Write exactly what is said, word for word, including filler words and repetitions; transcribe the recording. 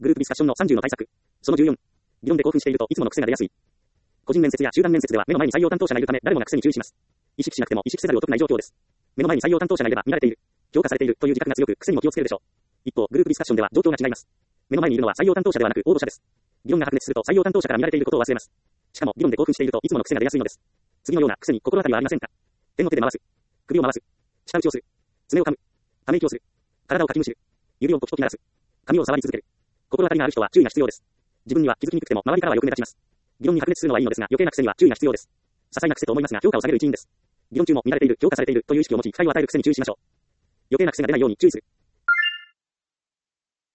グループディスカッションのさんじゅうの対策。そのじゅうよん。議論で興奮しているといつもの癖が出やすい。個人面接や集団面接では目の前に採用担当者がいるため誰もが癖に注意します。意識しなくても意識せざるを得ない状況です。目の前に採用担当者がいれば見られている、評価されているという自覚が強く癖にも気をつけるでしょう。一方、グループディスカッションでは状況が違います。目の前にいるのは採用担当者ではなく応募者です。議論が白熱すると採用担当者から見られていることを忘れます。しかも議論で興奮しているといつもの癖が出やすいのです。次のような癖に心当たりはありませんか？手の手で回す。首を回す。舌打ちをする。爪を噛む。ため息をする。体をかきむしる。指をポキポキ鳴らす。髪を触り続ける。心当たりがある人は注意が必要です。自分には気づきにくくても周りからはよく目立ちます。議論に白熱するのはいいのですが余計な癖には注意が必要です。些細な癖と思いますが評価を下げる一因です。議論中も見られている、評価されているという意識を持ち、不快を与える癖に注意しましょう。余計な癖が出ないように注意する。